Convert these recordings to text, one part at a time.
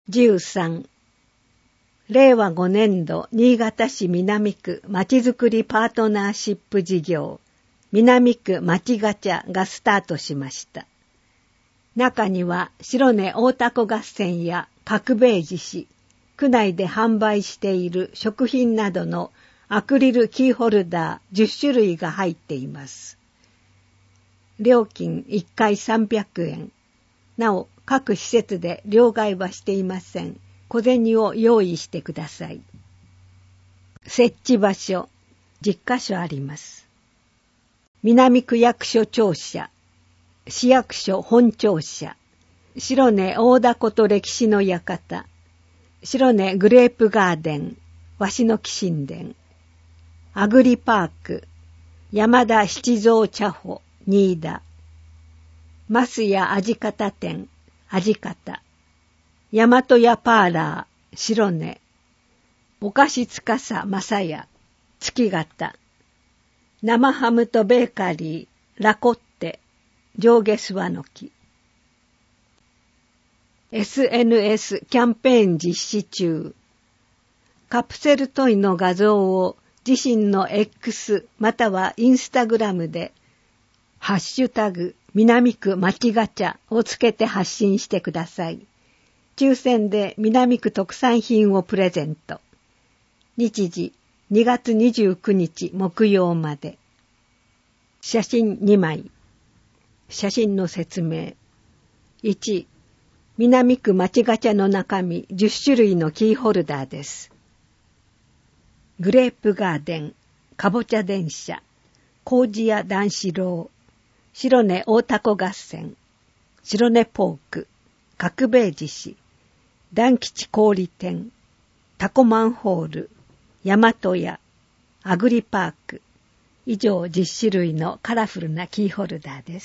13令和5年度新潟市南区まちづくりパートナーシップ事業南区まちガチャがスタートしました。中には白根大凧合戦や角兵衛獅子、区内で販売している食品などのアクリルキーホルダー10種類が入っています。料金1回300円。なお、各施設で両替はしていません。小銭を用意してください。設置場所、10カ所あります。南区役所庁舎、市役所本庁舎、白根大凧と歴史の館、白根グレープガーデン、鷲の木神殿、アグリパーク、山田七蔵茶舗、新田、増屋味方店、味方、大和屋パーラー、白根、お菓子司正屋、月形、生ハムとベーカリー、ラコッテ、上下諏訪の木。SNS キャンペーン実施中。カプセルトイの画像を自身の X またはインスタグラムでハッシュタグ南区まちガチャをつけて発信してください。抽選で南区特産品をプレゼント。日時2月29日木曜まで。写真2枚。写真の説明。1、南区まちガチャの中身10種類のキーホルダーです。グレープガーデン、かぼちゃ電車、麹屋段四郎、白根大凧合戦、白根ポーク、角兵衛獅子、団吉小売店、タコマンホール、大和屋、アグリパーク、以上10種類のカラフルなキーホルダーです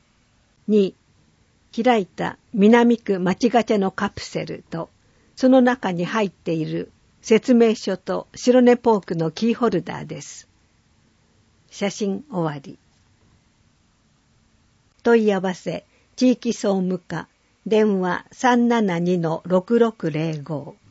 。2、開いた南区まちガチャのカプセルと、その中に入っている説明書と白根ポークのキーホルダーです。写真終わり。問い合わせ、地域総務課、電話 372-6605